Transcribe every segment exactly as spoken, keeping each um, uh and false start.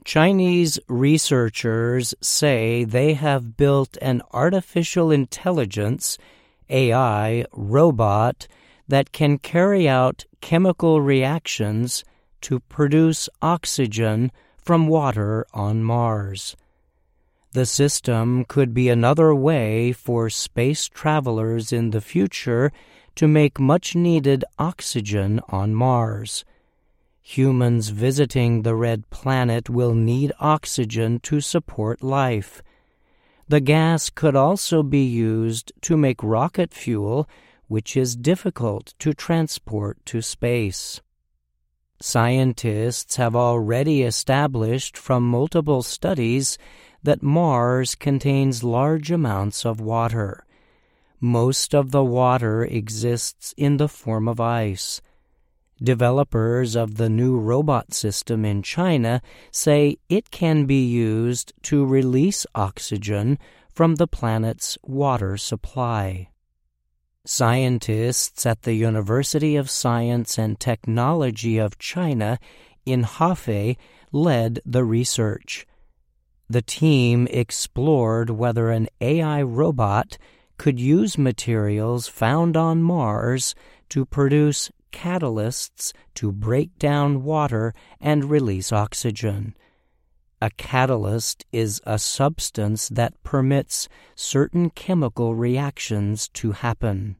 Chinese researchers say they have built an artificial intelligence, A I, robot that can carry out chemical reactions to produce oxygen from water on Mars. The system could be another way for space travelers in the future to make much-needed oxygen on Mars. Humans visiting the red planet will need oxygen to support life. The gas could also be used to make rocket fuel, which is difficult to transport to space. Scientists have already established from multiple studies that Mars contains large amounts of water. Most of the water exists in the form of ice. Developers of the new robot system in China say it can be used to release oxygen from the planet's water supply. Scientists at the University of Science and Technology of China in Hefei led the research. The team explored whether an A I robot could use materials found on Mars to produce catalysts to break down water and release oxygen. A catalyst is a substance that permits certain chemical reactions to happen.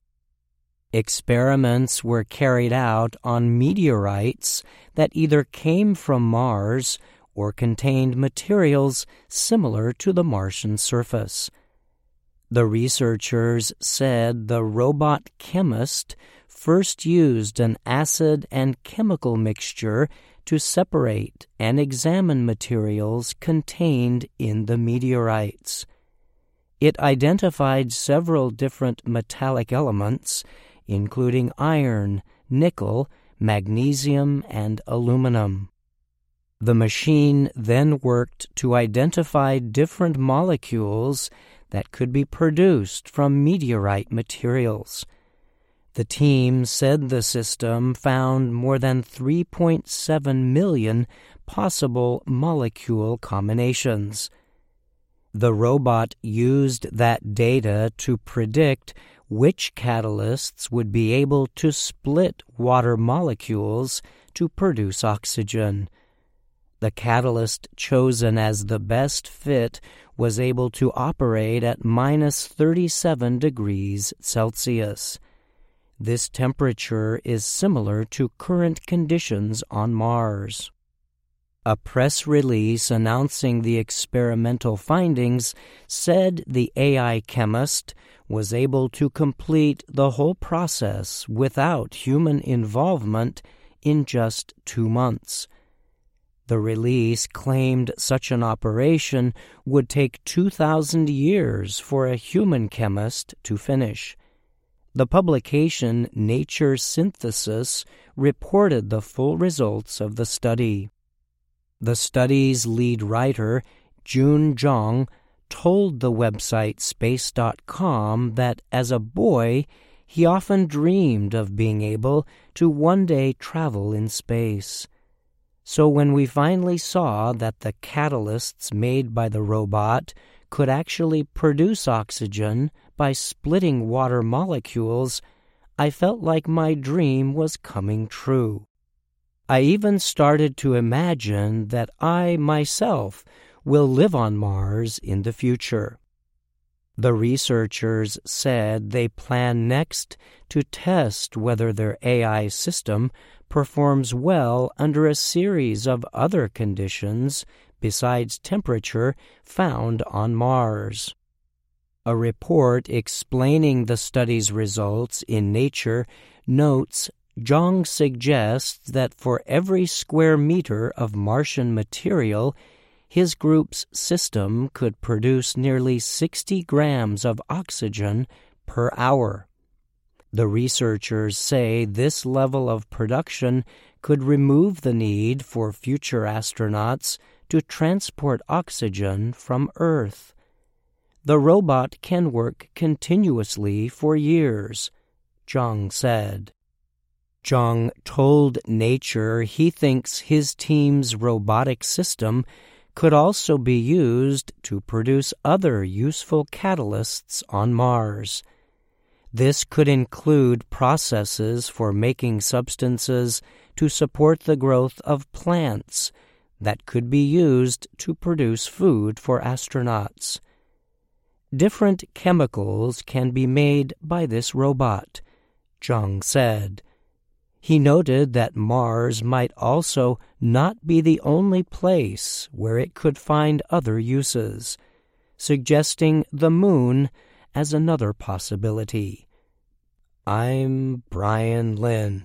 Experiments were carried out on meteorites that either came from Mars or contained materials similar to the Martian surface. The researchers said the robot chemist first used an acid and chemical mixture to separate and examine materials contained in the meteorites. It identified several different metallic elements, including iron, nickel, magnesium, and aluminum. The machine then worked to identify different molecules that could be produced from meteorite materials. The team said the system found more than three point seven million possible molecule combinations. The robot used that data to predict which catalysts would be able to split water molecules to produce oxygen. The catalyst chosen as the best fit was able to operate at minus thirty-seven degrees Celsius. This temperature is similar to current conditions on Mars. A press release announcing the experimental findings said the A I chemist was able to complete the whole process without human involvement in just two months. The release claimed such an operation would take two thousand years for a human chemist to finish. The publication Nature Synthesis reported the full results of the study. The study's lead writer, Jun Zhang, told the website space dot com that as a boy, he often dreamed of being able to one day travel in space. So when we finally saw that the catalysts made by the robot could actually produce oxygen by splitting water molecules, I felt like my dream was coming true. I even started to imagine that I myself will live on Mars in the future. The researchers said they plan next to test whether their A I system performs well under a series of other conditions besides temperature found on Mars. A report explaining the study's results in Nature notes Zhang suggests that for every square meter of Martian material, his group's system could produce nearly sixty grams of oxygen per hour. The researchers say this level of production could remove the need for future astronauts to transport oxygen from Earth. The robot can work continuously for years, Zhang said. Zhang told Nature he thinks his team's robotic system could also be used to produce other useful catalysts on Mars. This could include processes for making substances to support the growth of plants that could be used to produce food for astronauts. Different chemicals can be made by this robot, Jung said. He noted that Mars might also not be the only place where it could find other uses, suggesting the Moon as another possibility. I'm Brian Lynn.